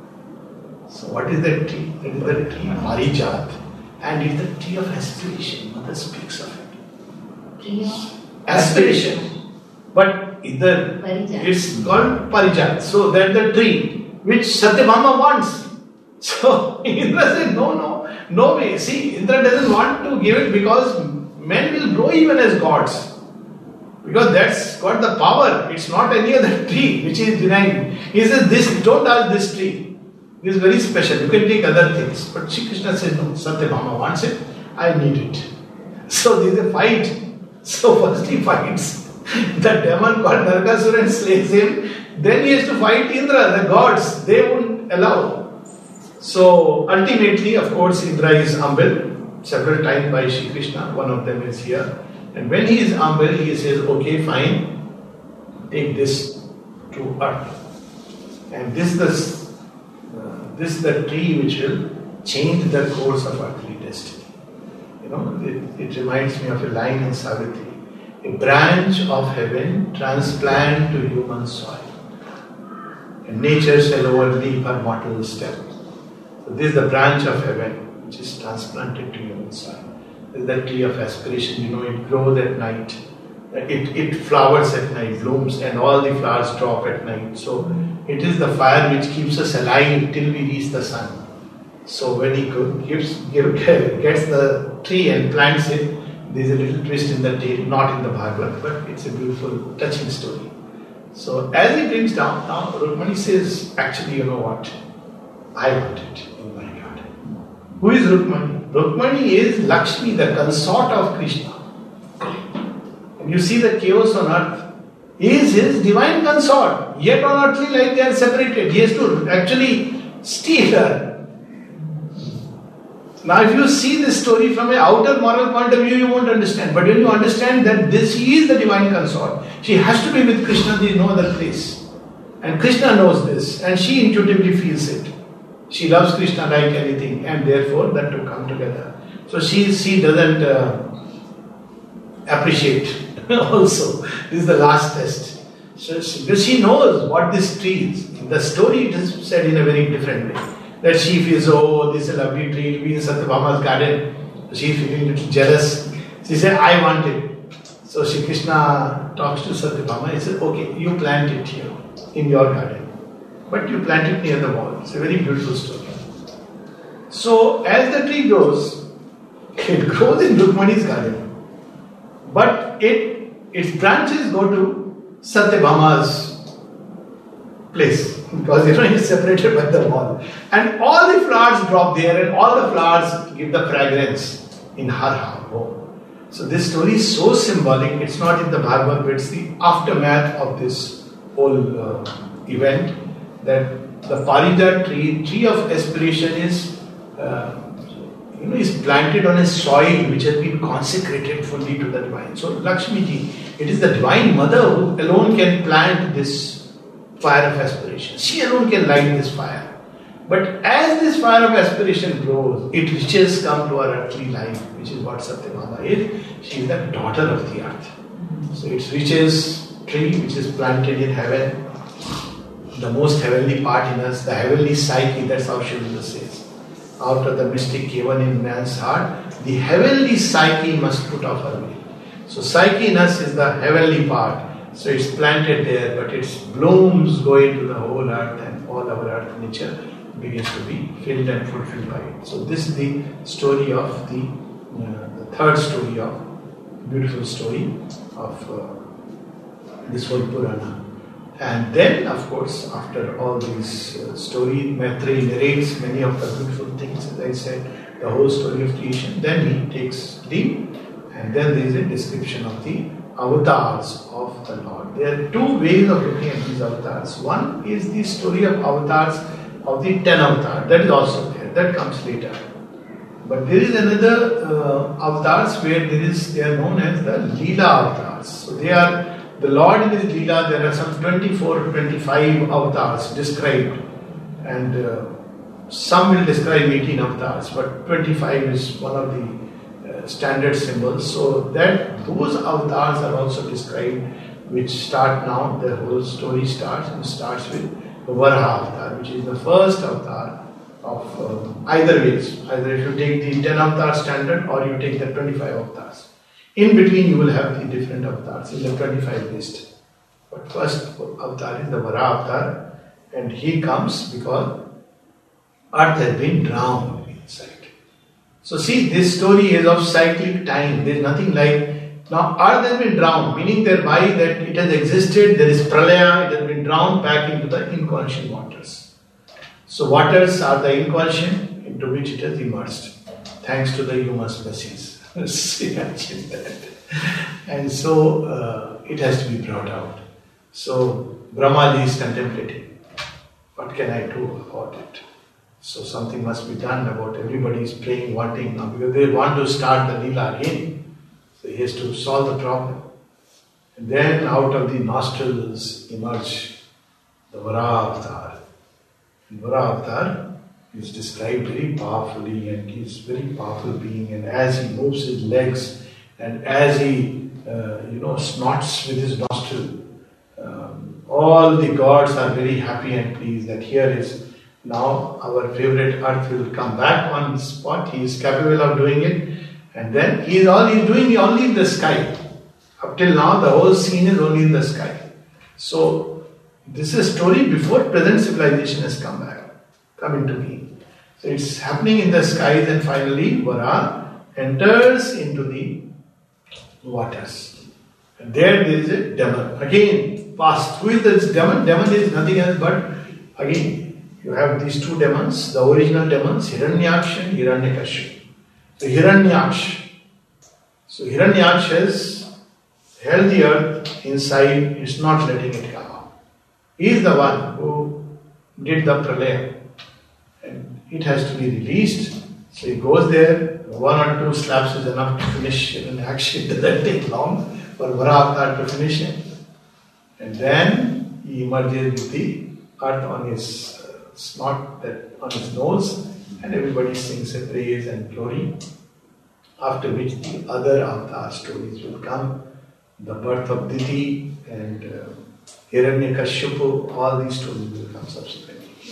So what is that tree? That is the tree Parijat. And it's the tree of aspiration. Mother speaks of it. Tree of aspiration. But the, it's called Parijat. So that's the tree which Satyabhama wants. So Indra said, no, no, no way. See, Indra doesn't want to give it because men will grow even as gods. Because that's got the power. It's not any other tree which is denying. He says, this, don't ask this tree. This is very special. You can take other things. But Shri Krishna says, no, Satyabhama wants it. I need it. So there is a fight. So first he fights the demon called Narakasura and slays him. Then he has to fight Indra, the gods. They won't allow. So ultimately, of course, Indra is humbled several times by Shri Krishna. One of them is here. And when he is humbled, he says, okay, fine, take this to earth. And this is the, uh, this is the tree which will change the course of earthly destiny. You know, it, it reminds me of a line in Savitri. A branch of heaven transplant to human soil. And nature shall overleap her mortal step. So this is the branch of heaven which is transplanted to human soil. This is the tree of aspiration. You know, it grows at night. It, it flowers at night, blooms, and all the flowers drop at night. So it is the fire which keeps us alive till we reach the sun. So when he gives, give, gets the tree and plants it, there is a little twist in the tale, not in the Bhagavad, but it's a beautiful, touching story. So as he brings down, now Rukmani says, actually, you know what? I want it in my garden. Who is Rukmani? Rukmani is Lakshmi, the consort of Krishna. And you see the chaos on earth. He is his divine consort. Yet on earthly life they are separated. He has to actually steal her. Now if you see this story from an outer moral point of view, you won't understand. But when you understand that this he is the divine consort, she has to be with Krishna, there is no other place. And Krishna knows this, and she intuitively feels it. She loves Krishna like anything, and therefore that to come together. So she, she doesn't uh, appreciate also. This is the last test. So she, she knows what this tree is. In the story it is said in a very different way. That she feels, oh, this is a lovely tree, it will be in Satyabhama's garden. She is feeling a little jealous. She said, I want it. So Shri Krishna talks to Satyabhama. He said, okay, you plant it here in your garden. But you plant it near the wall. It's a very beautiful story. So as the tree grows, it grows in Rukmani's garden. But it its branches go to Satyabhama's place. Because you know it's separated by the wall. And all the flowers drop there and all the flowers give the fragrance in her home. So this story is so symbolic. It's not in the Bhagavad, but it's the aftermath of this whole uh, event. That the Parijat tree, tree of aspiration is, uh, you know, is planted on a soil which has been consecrated fully to the divine. So Lakshmi ji, it is the divine mother who alone can plant this fire of aspiration. She alone can light this fire. But as this fire of aspiration grows, its riches come to our earthly life, which is what Satyabhama is. She is the daughter of the earth. So its riches, tree which is planted in heaven, the most heavenly part in us, the heavenly psyche, that's how Sri Aurobindo says. Out of the mystic given in man's heart, the heavenly psyche must put off her veil. So psyche in us is the heavenly part. So it's planted there, but its blooms go into the whole earth and all our earth nature begins to be filled and fulfilled by it. So this is the story of the, uh, the third story of, beautiful story of uh, this whole Purana. And then, of course, after all these uh, stories, Maitreyi narrates many of the beautiful things, as I said, the whole story of creation. Then he takes leave, and then there is a description of the avatars of the Lord. There are two ways of looking at these avatars. One is the story of avatars of the ten avatars. That is also there. That comes later. But there is another uh, avatars where there is, they are known as the Leela avatars. So they are the Lord in his Leela. There are some twenty-four to twenty-five avatars described, and uh, some will describe eighteen avatars, but twenty-five is one of the uh, standard symbols. So that those avatars are also described, which start now. The whole story starts and starts with the Varaha avatar, which is the first avatar of uh, either ways. Either if you take the ten avatar standard or you take the twenty-five avatars. In between you will have the different avatars in the twenty-five list. But first avatar is the Varaha avatar, and he comes because earth has been drowned inside. So see, this story is of cyclic time. There is nothing like Now earth has been drowned, meaning thereby that it has existed, there is pralaya, it has been drowned back into the inconscient waters. So waters are the inconscient into which it has immersed, thanks to the human species. Imagine that. And so uh, it has to be brought out. So Brahmaji is contemplating, what can I do about it? So something must be done about it. Everybody is praying, wanting now, because they want to start the Leela again. So he has to solve the problem. And then out of the nostrils emerge the Varaha Avatar. And Varaha Avatar is described very powerfully, and he is a very powerful being, and as he moves his legs and as he uh, you know snorts with his nostril, um, all the gods are very happy and pleased that here is now our favorite earth will come back on the spot. He is capable of doing it, and then he is all he is doing only in the sky. Up till now the whole scene is only in the sky. So this is a story before present civilization has come back, come into being. So it's happening in the skies, and finally Vara enters into the waters. And there there is a demon. Again, past. Who is this demon? Demon is nothing else but, again, you have these two demons, the original demons, Hiranyaksha and Hiranyakashipu. So Hiranyaksha. So Hiranyaksha has held the earth inside, is not letting it come out. He is the one who did the pralaya. And it has to be released. So he goes there, one or two slaps is enough to finish it, and actually it doesn't take long for Varaha to finish it. And then he emerges with the earth on his uh, snot, that on his nose, and everybody sings a praise and glory. After which the other avatar stories will come, the birth of Diti and uh, Hiranyakashipu, all these stories will come subsequently.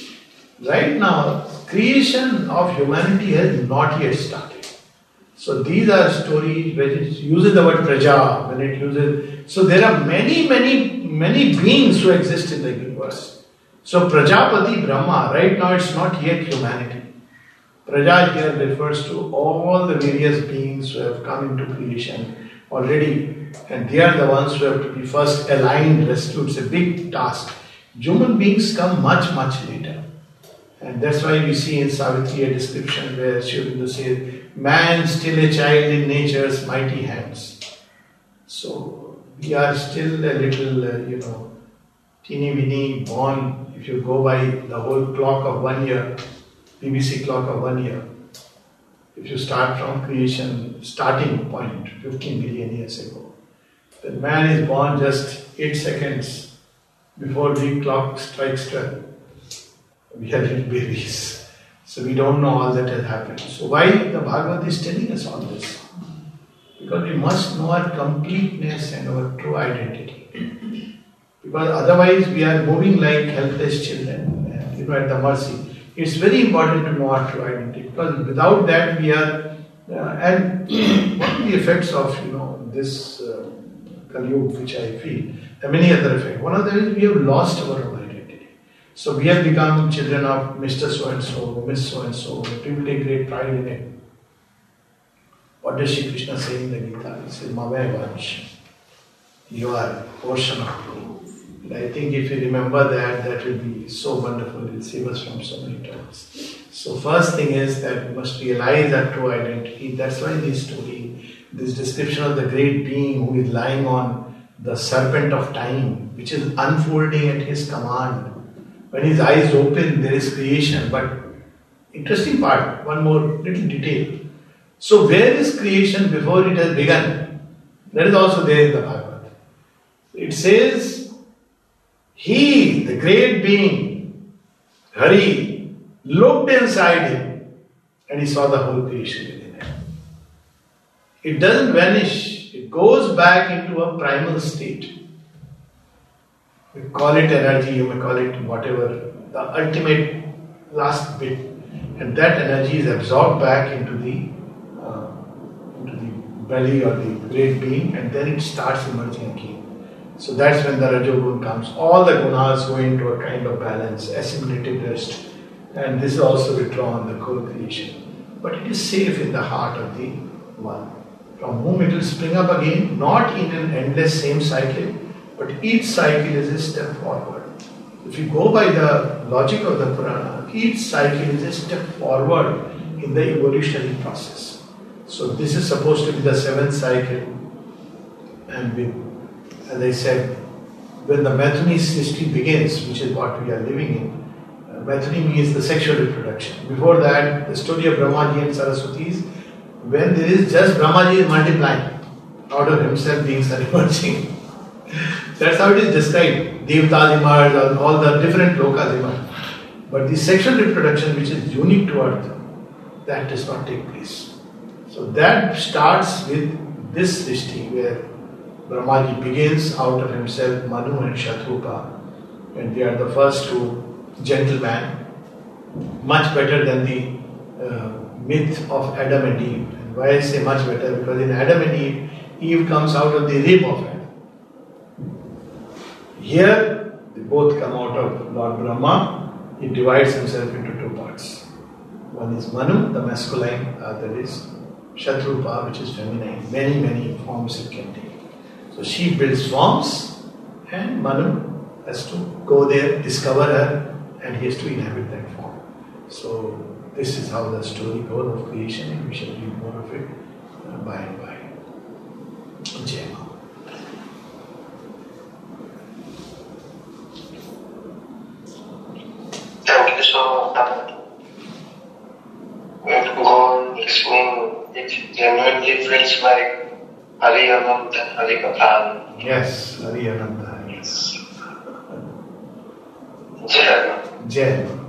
Right now, creation of humanity has not yet started. So these are stories where it uses the word praja, when it uses. So there are many, many, many beings who exist in the universe. So Prajapati Brahma, right now it's not yet humanity. Praja here refers to all the various beings who have come into creation already, and they are the ones who have to be first aligned, rescued. It's a big task. Human beings come much, much later. And that's why we see in Savitri a description where Sri Aurobindo says, man still a child in nature's mighty hands. So we are still a little, uh, you know, teeny weeny born. If you go by the whole clock of one year, B B C clock of one year, if you start from creation, starting point, fifteen billion years ago, then man is born just eight seconds before the clock strikes twelve. We are little babies. So we don't know all that has happened. So why the Bhagavad is telling us all this? Because we must know our completeness and our true identity. Because otherwise we are moving like helpless children, and, you know, at the mercy. It's very important to know our true identity, because without that we are, uh, and what are the effects of, you know, this uh, Kali Yuga, which I feel, there are many other effects. One of them is we have lost our own identity. So we have become children of Mister So-and-so, Miss So-and-so, people take great pride in it. What does Shri Krishna say in the Gita? He says, Mame Vansh, you are a portion of me. And I think if you remember that, that will be so wonderful. It will save us from so many troubles. So first thing is that we must realize our true identity. That's why this story, this description of the great being who is lying on the serpent of time, which is unfolding at his command. When his eyes open, there is creation. But interesting part, one more little detail. So where is creation before it has begun? That is also there in the Bhagavad. It says, he, the great being, Hari, looked inside him and he saw the whole creation within him. It doesn't vanish. It goes back into a primal state. We call it energy, you may call it whatever, the ultimate last bit. And that energy is absorbed back into the uh, into the belly or the great being, and then it starts emerging again. So that's when the Rajogun comes. All the gunas go into a kind of balance, assimilated rest. And this is also withdrawn, the whole creation. But it is safe in the heart of the one. from whom it will spring up again, not in an endless same cycle, but each cycle is a step forward. If you go by the logic of the Purana, each cycle is a step forward in the evolutionary process. So this is supposed to be the seventh cycle, and with, as I said, when the Maithuni history begins, which is what we are living in, uh, Maithuni means the sexual reproduction. Before that, the story of Brahmaji and Saraswati is when there is just Brahmaji multiplying out of himself being emerging. That's how it is described. Devtas emerge, all the different lokas emerge. But the sexual reproduction, which is unique to earth, that does not take place. So that starts with this Srishti, where Brahmaji begins out of himself Manu and Shatrupa, and they are the first two gentlemen, much better than the uh, myth of Adam and Eve. And why I say much better? Because in Adam and Eve, Eve comes out of the rib of Adam. Here, they both come out of Lord Brahma. He divides himself into two parts. One is Manu, the masculine, the other is Shatrupa, which is feminine. Many, many forms it can take. So she builds forms, and Manu has to go there, discover her, and he has to inhabit that form. So this is how the story goes of creation, and we shall read more of it uh, by and by. Jai Ma. Thank you so much. When to go on listening, it genuinely feels like Hari Ananta, Hari Kathan. Yes, Hari Ananta. Yes. Jai. Jai.